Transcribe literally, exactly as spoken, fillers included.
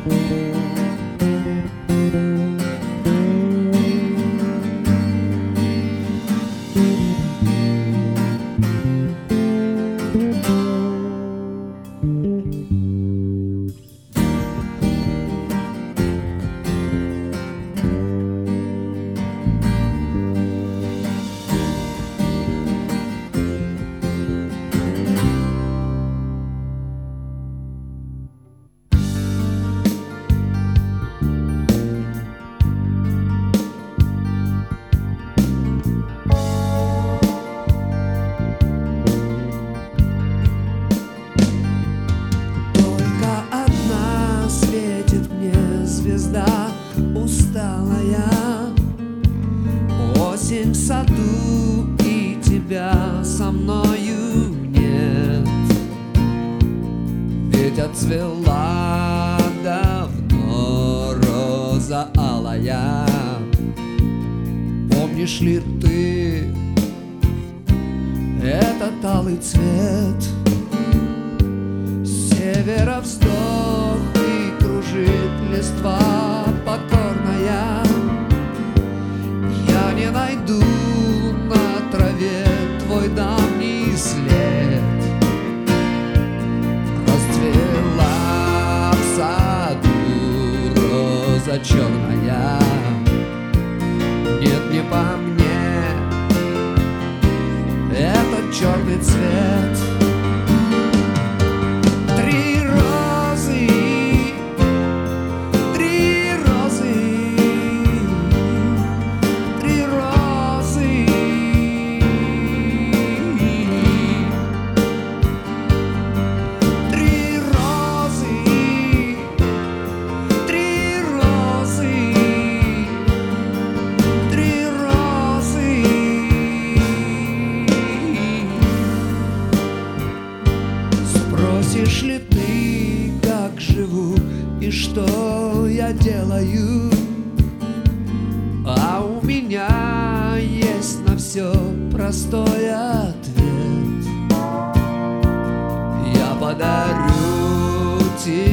Звезда усталая, осень в саду, и тебя со мною нет. Ведь отцвела давно роза алая. Помнишь ли ты этот алый цвет? С севера вздох и кружит листва покорная. Я не найду на траве твой давний след. Расцвела в саду роза черная. Нет, не по мне этот черный цвет. Спросишь ли ты, как живу и что я делаю? А у меня есть на все простой ответ. Я подарю тебе